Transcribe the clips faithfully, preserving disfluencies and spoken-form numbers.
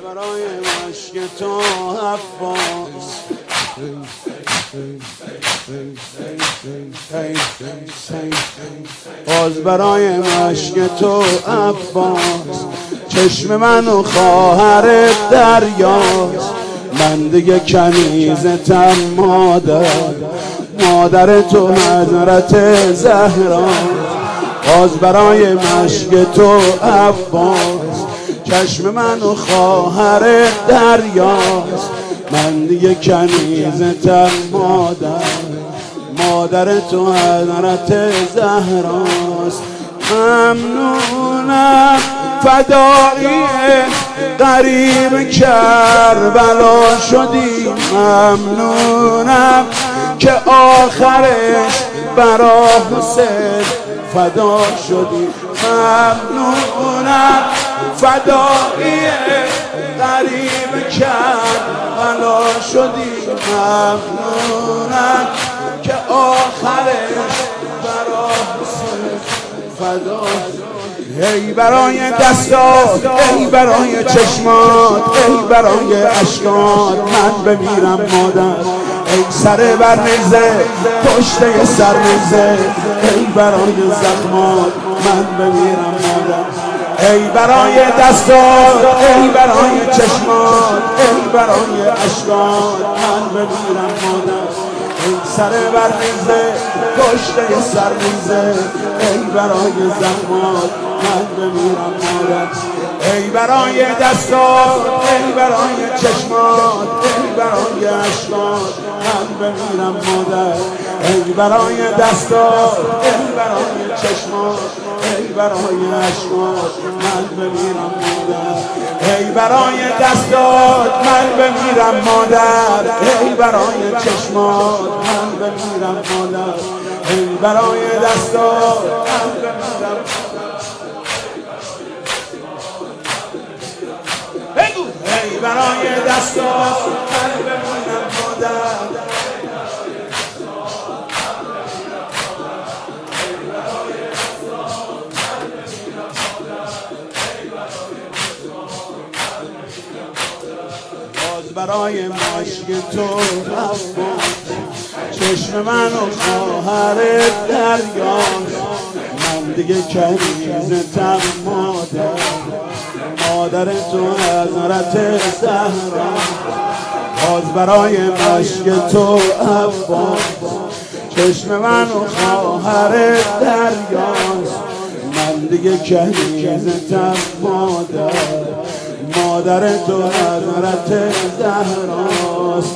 برای مشک تو عباس، باز برای مشک تو عباس. چشم من و خواهر دریاست، من دیگه کنیزتم مادر، مادر تو حضرت زهرا. باز برای مشک تو عباس، چشم من و خواهر دریاست، من دیگه کنیزتم مادر، مادر تو حضرت زهراست. ممنونم فدایی غریب کربلا شدی، ممنونم که آخرش برا حسین فدا شدی، ممنونم فدایی غریب کربلا شدی، ممنونم که آخرش برا حسین فدا شدی. ای برای دستات، ای برای چشمات، ای برای اشکات من بمیرم مادر. ای سر برنیزه پشته سرنیزه، ای برای زخمات من بمیرم مادر. ای برای دستات، ای برای چشمات، ای برای اشکات من بمیرم مادر. ای سر برنیزه پشته سرنیزه، ای برای زخمات من بمیرم مادر. ای برای دستات، ای برای چشمات، ای برای اشکات من بمیرم مادر. ای برای دستات، ای برای چشمات، ای برای اشکات من بمیرم مادر. ای برای دستات من بمیرم مادر، ای برای چشمات من بمیرم مادر. ای برای دستات من بمیرم ای برای دستات من بمیرم مادر. باز برای مشک تو عباس، چشم من و خواهر دریاست، من دیگه کنیزتم مادر، مادر تو حضرت زهرا. باز برای مشک تو عباس، چشم من و خواهر دریاست، من دیگه کنیزتم مادر، مادر تو حضرت زهراست.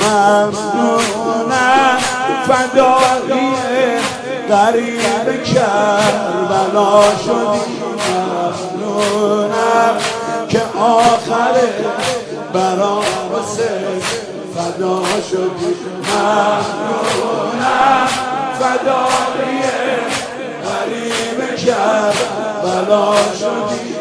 ممنونم فدایی غریب کربلا شدی، ممنونم که آخر برا حسین فدا شدی، ممنونم فدایی غریب کربلا شدی،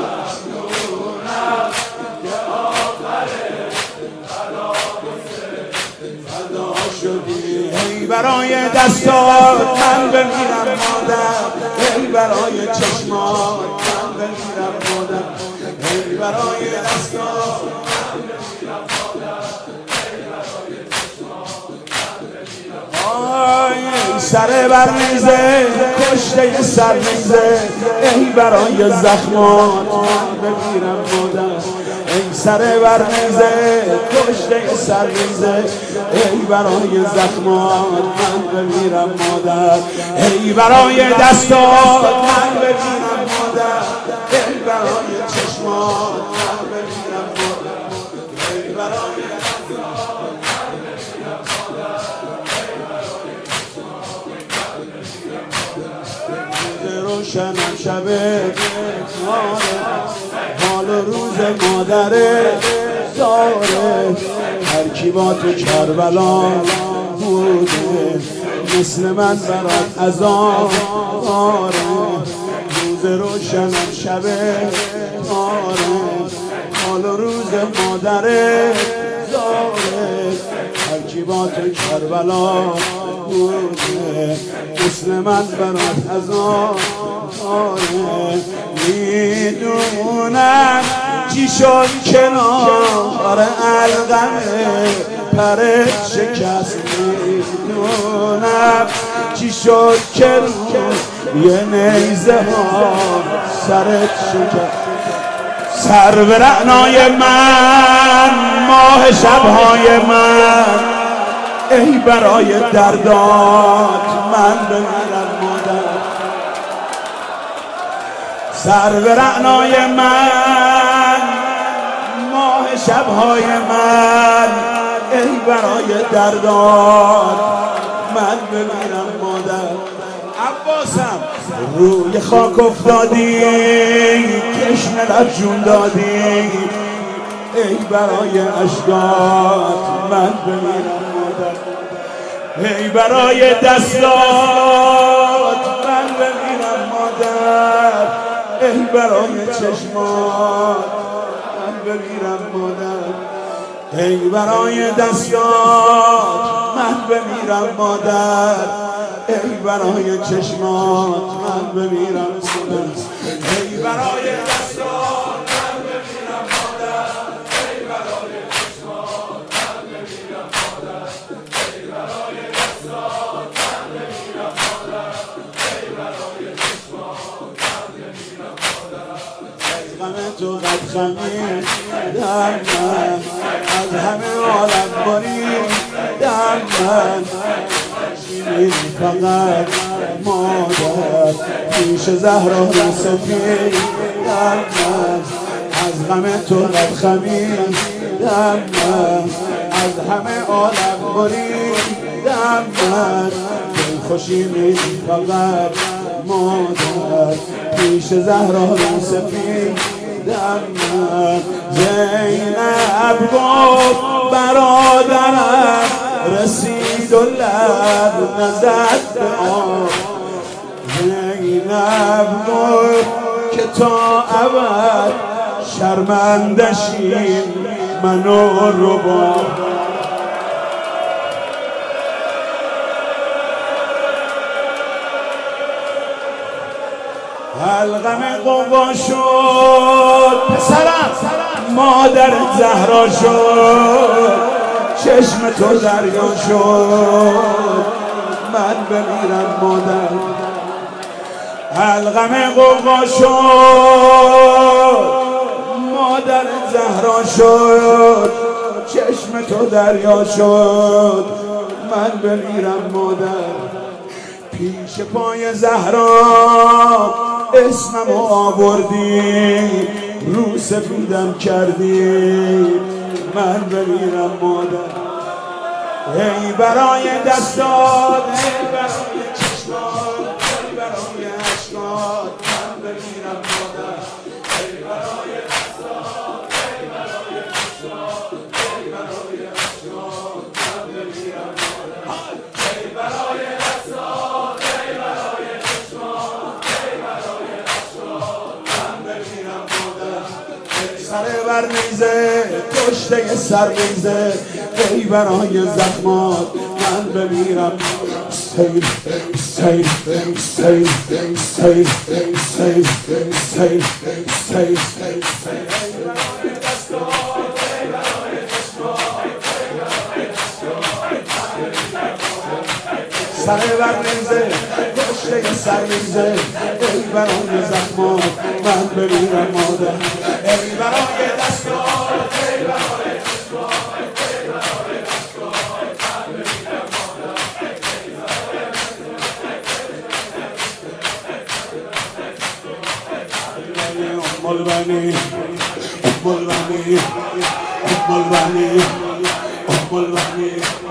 ای برای دستات من بمیرم مادر، ای برای چشمات من بمیرم مادر. ای برای دستات من بمیرم مادر، ای برای چشمات من بمیرم مادر. ای سر برنیزه کشته سرنیزه، ای برای زخمات من بمیرم مادر. ای سر برنیزه کشته سرنیزه، ای برای زخمات من بمیرم مادر. ای برای دستات من بمیرم مادر، ای برای چشمات من بمیرم مادر. ای برای دستات من بمیرم مادر، ای برای چشمات من بمیرم مادر. روز روشنم شب حال روز مادر زاره، هر کی با تو کربلا بوده مثل من برات عذاب آره. روز روشنم شب آره، حال روز مادر زاره، هر کی با تو کربلا بوده مثل من برات عذاب آره. میدونم چی شد کنار القمه پر شکست میدونم چی شد کنار یه نیزه ها سرت شکست سر به رعنای من ماه شبهای من ای برای دردات من بمیرم مادر سر به رعنای من ماه شبهای من ای برای دردات من بمیرم مادر عباسم روی خاک افتادی تشنه لب جون دادی ای برای اشکات من بمیرم مادر ای برای دستات من بمیرم مادر ای برای چشمات من بمیرم مادر ای برای دستات من بمیرم مادر ای برای چشمات من بمیرم مادر ای برای دستات من بمیرم مادر ای برای چشمات من بمیرم مادر ای برای دستات من بمیرم مادر ای برای چشمات من بمیرم مادر از غم تو قد خمیر در من از همه عالم بریدم من فقط مادر پیش زهرا رو سفیدم من از غم تو قد خمیدم من از همه عالم بریدم من دل خوشی می فقط مادر پیش زهرا رو سفیدم من زینب گفت برادرم رسید و لب نزد به آب زینب گفت که تا ابد شرمندشیم من و رباب القمه قوا شد پسرم مادر زهرا شد چشم تو دریا شد من بمیرم مادر القمه قوا شد مادر زهرا شد چشم تو دریا شد من بمیرم مادر پیش پای زهرا اسمم آوردی رو سفیدم کردی من بمیرم مادر ای برای دستات ای برای چشمات ای برای اشکات من بمیرم مادر ای برای دستات ای برای چشمات ای برای اشکات من بمیرم مادر ای برای دستات ای برای چشمات ای برای اشکات من بمیرم مادر سر بر نیزه کشته سر نیزه ای برای زخمات من بمیرم سیل سیل سیل سیل سیل سیل سیل سر بر نیزه کشته سر نیزه ای برای زخمات من بمیرم مادر ای برای دستات ای برای چشمات ای برای دستات من بمیرم مادر ام البنی ام البنی ام البنی ام البنی